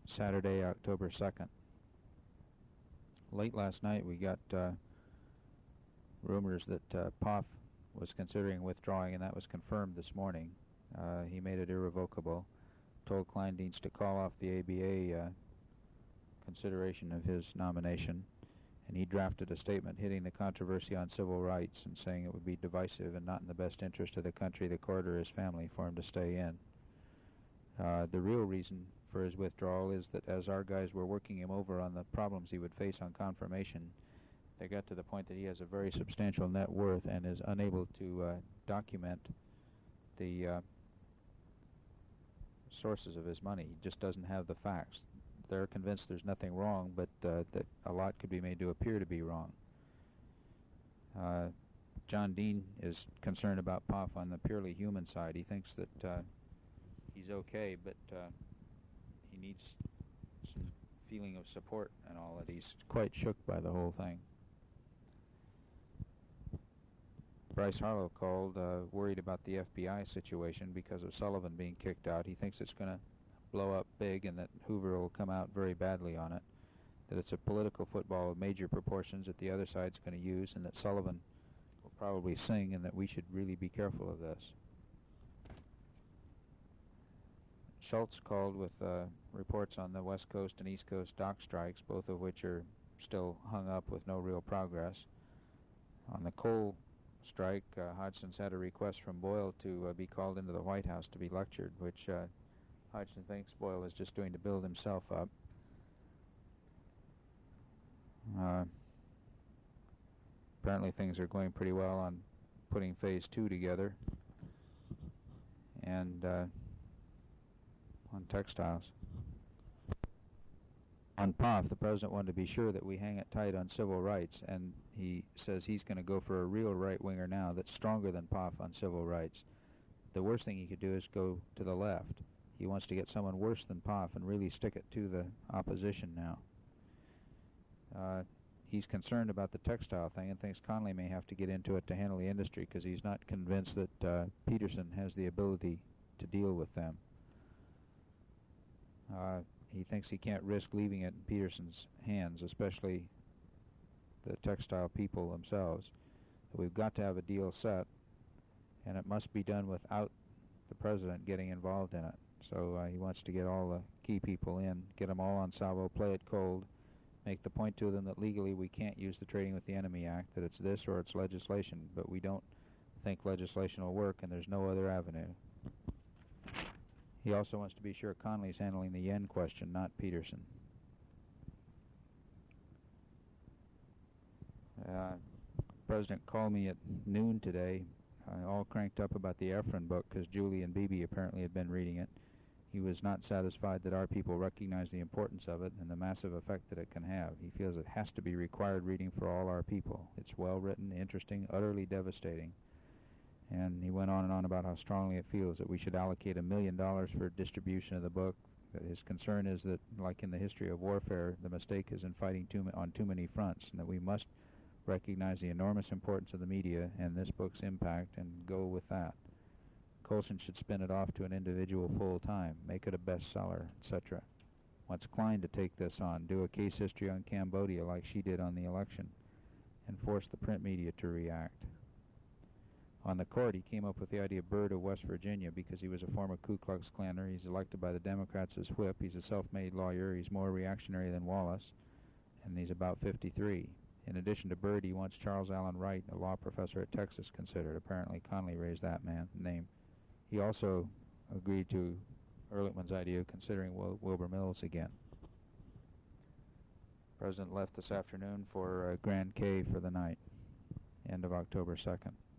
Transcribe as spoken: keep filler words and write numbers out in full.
Saturday, October second. Late last night we got uh, rumors that uh, Poff was considering withdrawing, and that was confirmed this morning. Uh, he made it irrevocable, told Kleindienst to call off the A B A uh, consideration of his nomination, and he drafted a statement hitting the controversy on civil rights and saying it would be divisive and not in the best interest of the country, the court, or his family for him to stay in. Uh, the real reason for his withdrawal is that as our guys were working him over on the problems he would face on confirmation, they got to the point that he has a very substantial net worth and is unable to uh, document the uh, sources of his money. He just doesn't have the facts. They're convinced there's nothing wrong, but uh, that a lot could be made to appear to be wrong. Uh, John Dean is concerned about Poff on the purely human side. He thinks that uh, he's okay, but uh, he needs some feeling of support and all that. He's quite shook by the whole thing. Bryce Harlow called, uh, worried about the F B I situation because of Sullivan being kicked out. He thinks it's going to blow up big and that Hoover will come out very badly on it, that it's a political football of major proportions that the other side's going to use, and that Sullivan will probably sing, and that we should really be careful of this. Schultz called with uh, reports on the West Coast and East Coast dock strikes, both of which are still hung up with no real progress. On the coal strike, uh, Hodgson's had a request from Boyle to uh, be called into the White House to be lectured, which uh, Hodgson thinks Boyle is just doing to build himself up. Uh, apparently things are going pretty well on putting Phase two together and uh, on textiles. On Poff, the president wanted to be sure that we hang it tight on civil rights, and he says he's going to go for a real right-winger now that's stronger than Poff on civil rights. The worst thing he could do is go to the left. He wants to get someone worse than Poff and really stick it to the opposition now. Uh, he's concerned about the textile thing and thinks Connolly may have to get into it to handle the industry because he's not convinced that uh, Peterson has the ability to deal with them. Uh, he thinks he can't risk leaving it in Peterson's hands, especially the textile people themselves. We've got to have a deal set, and it must be done without the president getting involved in it. So uh, he wants to get all the key people in, get them all on salvo, play it cold, make the point to them that legally we can't use the Trading with the Enemy Act, that it's this or it's legislation, but we don't think legislation will work and there's no other avenue. He also wants to be sure Connolly's handling the yen question, not Peterson. Uh, the president called me at noon today, uh, all cranked up about the Efron book because Julie and Beebe apparently had been reading it. He was not satisfied that our people recognize the importance of it and the massive effect that it can have. He feels it has to be required reading for all our people. It's well written, interesting, utterly devastating. And he went on and on about how strongly it feels that we should allocate a million dollars for distribution of the book. That his concern is that, like in the history of warfare, the mistake is in fighting too on too many fronts, and that we must recognize the enormous importance of the media and this book's impact and go with that. Colson should spin it off to an individual full-time, make it a bestseller, et cetera. Wants Klein to take this on, do a case history on Cambodia like she did on the election, and force the print media to react. On the court, he came up with the idea of Byrd of West Virginia because he was a former Ku Klux Klaner. He's elected by the Democrats as whip. He's a self-made lawyer. He's more reactionary than Wallace, and he's about fifty-three. In addition to Byrd, he wants Charles Allen Wright, a law professor at Texas, considered. Apparently, Connolly raised that man name. He also agreed to Ehrlichman's idea of considering Wil Wilbur Mills again. The president left this afternoon for uh, Grand Cay for the night, end of October second.